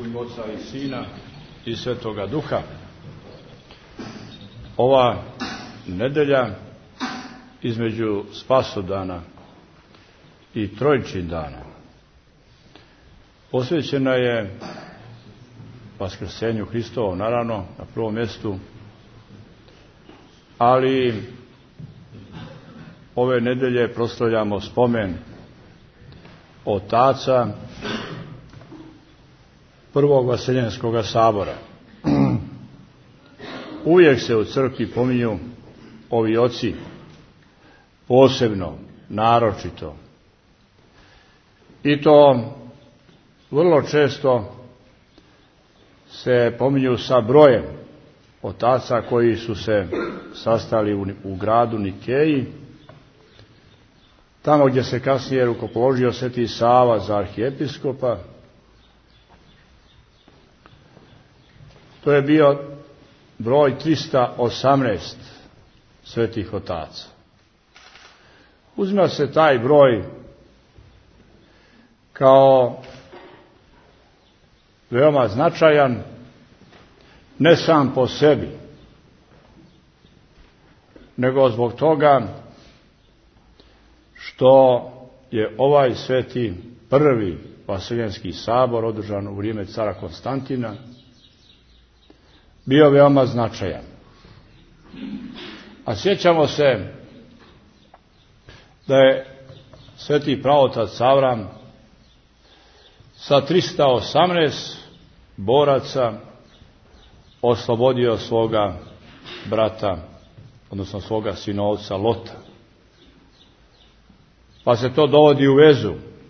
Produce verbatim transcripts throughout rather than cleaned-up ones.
ime Oca i Sina i Svetoga Duha. Ova nedelja između Spasodana i Trojčindana posvećena je Vaskrsenju Hristovom, naravno, na prvom mjestu, ali ove nedelje proslavljamo spomen otaca prvog Vaseljenskog sabora. Uvijek se u crkvi pominju ovi oci, posebno, naročito. I to vrlo često se pominju sa brojem otaca koji su se sastali u, u gradu Nikeji, tamo gdje se kasnije rukopoložio Sveti Sava za arhijepiskopa. To je bio broj trista osamnaest svetih otaca. Uzima se taj broj kao veoma značajan, ne sam po sebi, nego zbog toga što je ovaj sveti prvi Vaseljenski sabor, održan u vrijeme cara Konstantina, bio veoma značajan. A sjećamo se da je sveti praotac Avram sa trista osamnaest boraca oslobodio svoga brata, odnosno svoga sinovca Lota. Pa se to dovodi u vezu.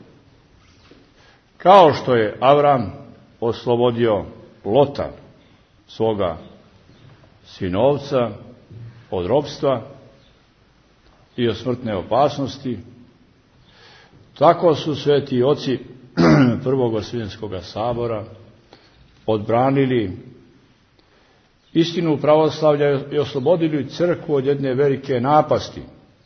Kao što je Avram oslobodio Lota, svoga sinovca, od ropstva i od smrtne opasnosti, tako su sveti oci prvog Vaseljenskog sabora odbranili istinu pravoslavlja i oslobodili crkvu od jedne velike napasti.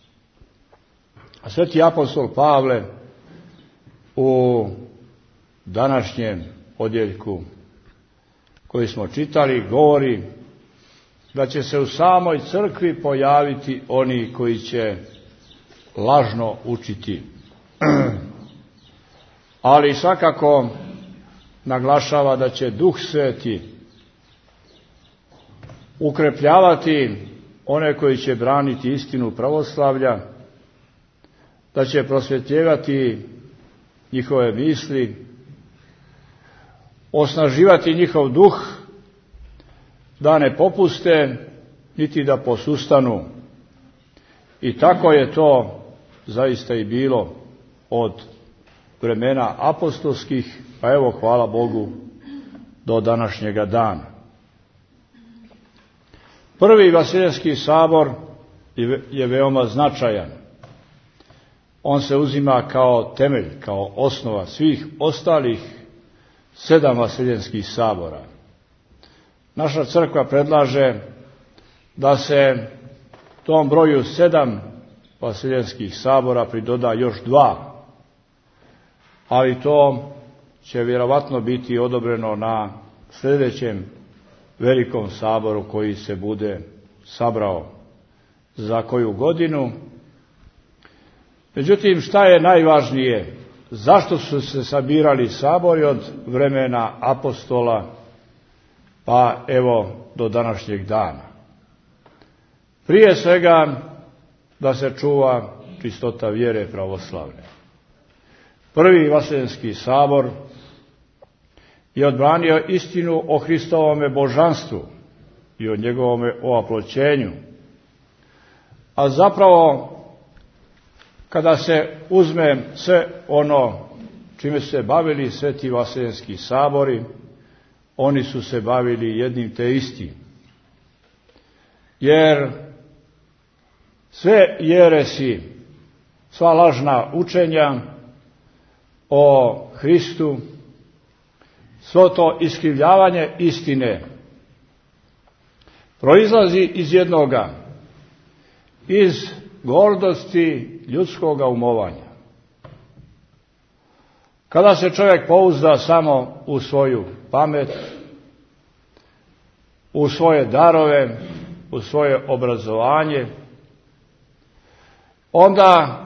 A sveti apostol Pavle u današnjem odjeljku koji smo čitali govori da će se u samoj crkvi pojaviti oni koji će lažno učiti. Ali svakako naglašava da će Duh Sveti ukrepljavati one koji će braniti istinu pravoslavlja, da će prosvjetljivati njihove misli, osnaživati njihov duh, da ne popuste niti da posustanu. I tako je to zaista i bilo od vremena apostolskih, pa evo, hvala Bogu, do današnjega dana. Prvi Vaseljenski sabor je veoma značajan. On se uzima kao temelj, kao osnova svih ostalih sedam Vaseljenskih sabora. Naša crkva predlaže da se tom broju sedam Vaseljenskih sabora pridoda još dva, ali to će vjerovatno biti odobreno na sljedećem velikom saboru koji se bude sabrao za koju godinu. Međutim, šta je najvažnije? Zašto su se sabirali sabori od vremena apostola pa evo do današnjeg dana? Prije svega da se čuva čistota vjere pravoslavne. Prvi Vaseljenski sabor je odbranio istinu o Hristovome božanstvu i o njegovome oaploćenju. A zapravo, kada se uzme sve ono čime su se bavili sveti Vaseljenski sabori, oni su se bavili jednim te istim. Jer sve jeresi, sva lažna učenja o Hristu, svo to iskrivljavanje istine proizlazi iz jednoga, iz gordosti ljudskoga umovanja. Kada se čovjek pouzda samo u svoju pamet, u svoje darove, u svoje obrazovanje, onda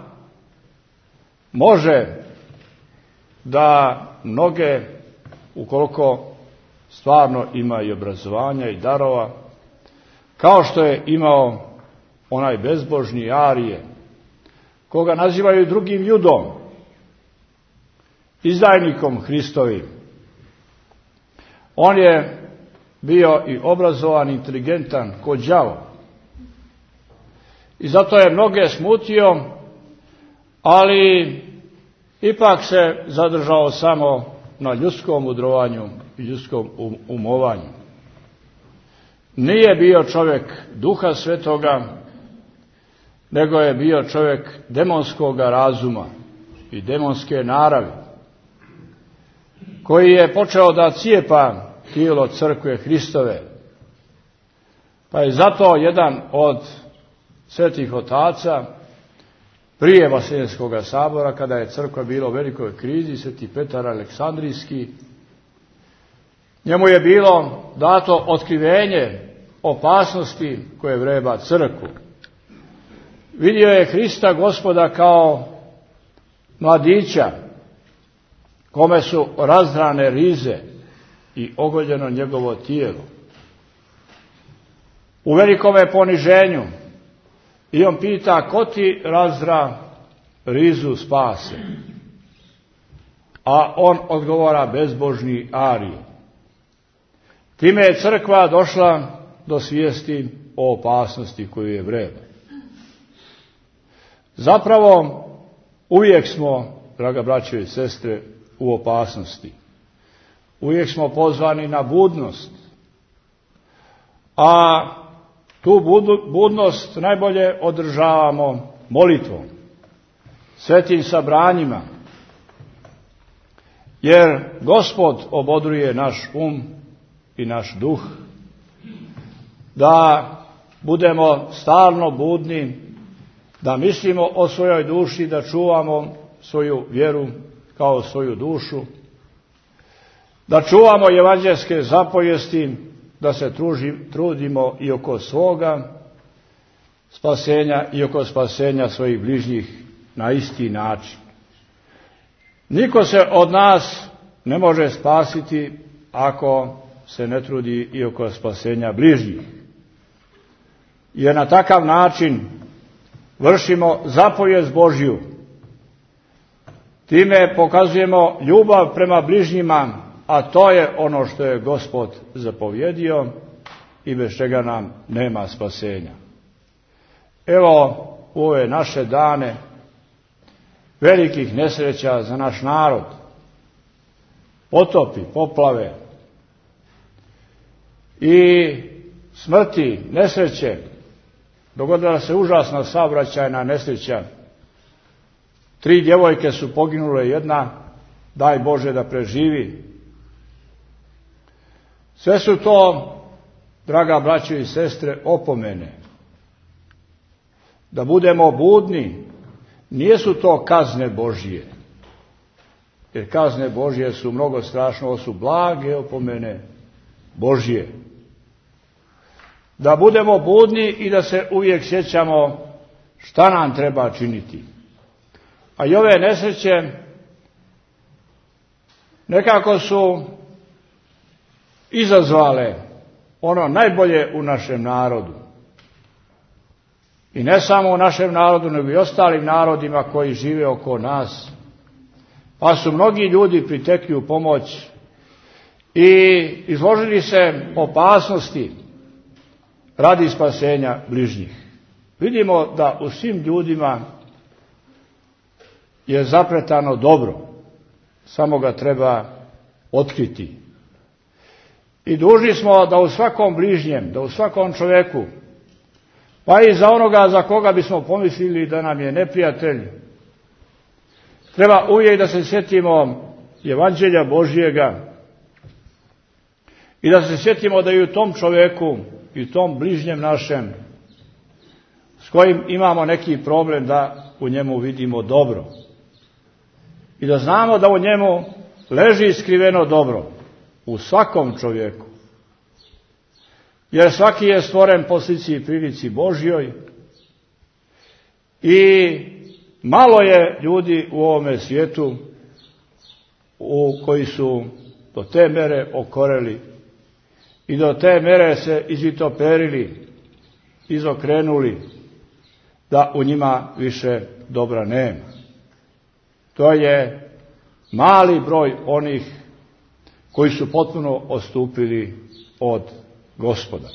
može da mnoge, ukoliko stvarno ima i obrazovanja i darova, kao što je imao onaj bezbožni Arije, koga nazivaju drugim Judom, izdajnikom Hristovim. On je bio i obrazovan, inteligentan, ko đavo. I zato je mnoge smutio, ali ipak se zadržao samo na ljudskom mudrovanju i ljudskom umovanju. Nije bio čovjek Duha Svetoga, nego je bio čovjek demonskog razuma i demonske naravi, koji je počeo da cijepa tijelo crkve Hristove. Pa je zato jedan od svetih otaca prije Vaseljenskog sabora, kada je crkva bila u velikoj krizi, sveti Petar Aleksandrijski, njemu je bilo dato otkrivenje opasnosti koje vreba crkvu. Vidio je Hrista Gospoda kao mladića, kome su razdrane rize i ogoljeno njegovo tijelo. U velikome poniženju. I on pita, ko ti razdra rizu spase? A on odgovara, bezbožni Arije. Time je crkva došla do svijesti o opasnosti koju je vreba. Zapravo, uvijek smo, draga braćo i sestre, u opasnosti. Uvijek smo pozvani na budnost. A tu budnost najbolje održavamo molitvom, svetim sabranjima, jer Gospod obodruje naš um i naš duh, da budemo stalno budni, da mislimo o svojoj duši, da čuvamo svoju vjeru kao svoju dušu, da čuvamo evanđelske zapovijesti, da se truži, trudimo i oko svoga spasenja i oko spasenja svojih bližnjih na isti način. Niko se od nas ne može spasiti ako se ne trudi i oko spasenja bližnjih. Jer na takav način vršimo zapovijest Božju. Time pokazujemo ljubav prema bližnjima, a to je ono što je Gospod zapovjedio i bez čega nam nema spasenja. Evo u ove naše dane velikih nesreća za naš narod, potopi, poplave i smrti, nesreće, dogodila se užasna saobraćajna nesreća. Tri djevojke su poginule, jedna, daj Bože da preživi. Sve su to, draga braćo i sestre, opomene. Da budemo budni, nisu to kazne Božje. Jer kazne Božje su mnogo strašne, ovo su blage opomene Božje. Da budemo budni i da se uvijek sjećamo šta nam treba činiti. A i ove nesreće nekako su izazvale ono najbolje u našem narodu. I ne samo u našem narodu, nego i ostalim narodima koji žive oko nas. Pa su mnogi ljudi pritekli u pomoć i izložili se opasnosti radi spasenja bližnjih. Vidimo da u svim ljudima je zapretano dobro, samo ga treba otkriti. I dužni smo da u svakom bližnjem, da u svakom čovjeku, pa i za onoga za koga bismo pomislili da nam je neprijatelj, treba uvijek da se sjetimo evanđelja Božjega i da se sjetimo da i u tom čovjeku i u tom bližnjem našem s kojim imamo neki problem, da u njemu vidimo dobro. i da znamo da u njemu leži skriveno dobro u svakom čovjeku. Jer svaki je stvoren po slici i prilici Božjoj i malo je ljudi u ovome svijetu u koji su do te mere okoreli i do te mere se izvitoperili, izokrenuli, da u njima više dobra nema. To je mali broj onih koji su potpuno odstupili od Gospoda.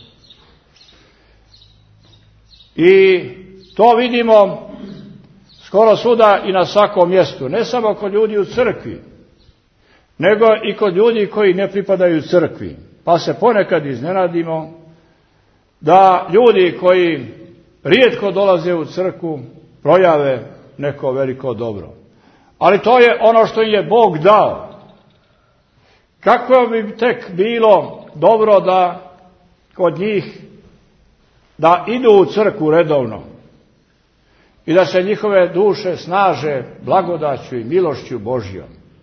I to vidimo skoro svuda i na svakom mjestu, ne samo kod ljudi u crkvi, nego i kod ljudi koji ne pripadaju crkvi. Pa se ponekad iznenadimo da ljudi koji rijetko dolaze u crkvu projave neko veliko dobro. Ali to je ono što im je Bog dao. Kako bi tek bilo dobro da kod njih da idu u crkvu redovno i da se njihove duše snaže blagodaću i milošću Božjom.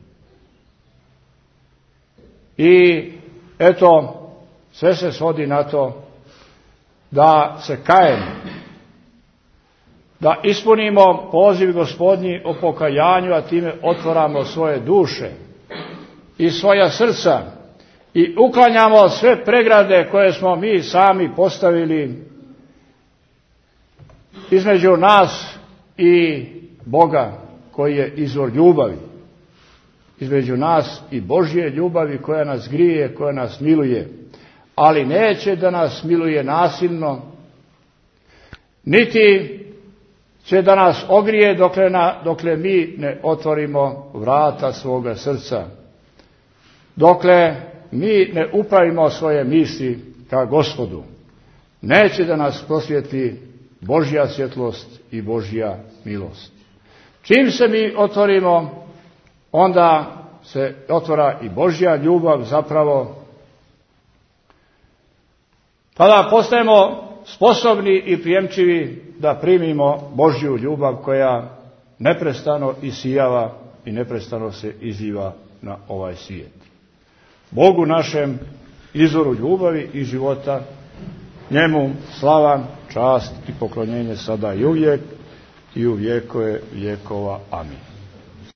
I eto, sve se svodi na to da se kajemo, da ispunimo poziv Gospodnji o pokajanju, a time otvaramo svoje duše i svoja srca i uklanjamo sve pregrade koje smo mi sami postavili između nas i Boga koji je izvor ljubavi, između nas i Božje ljubavi koja nas grije, koja nas miluje, ali neće da nas miluje nasilno, niti će da nas ogrije dokle, na, dokle mi ne otvorimo vrata svoga srca, dokle mi ne upravimo svoje misli ka Gospodu. Neće da nas prosvijetli Božja svjetlost i Božja milost. Čim se mi otvorimo, onda se otvara i Božja ljubav zapravo. Tada postajemo sposobni i prijemčivi da primimo Božju ljubav koja neprestano isijava i neprestano se izliva na ovaj svijet. Bogu našem, izvoru ljubavi i života, njemu slava, čast i poklonjenje sada i uvijek i u vjekove vjekova. Amin.